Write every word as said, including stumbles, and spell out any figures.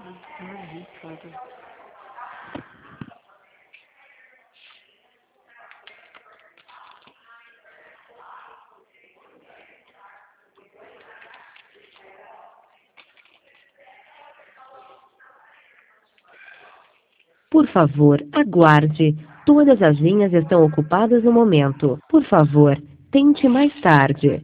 Ali, cara. Por favor, aguarde. Todas as linhas estão ocupadas no momento. Por favor, tente mais tarde.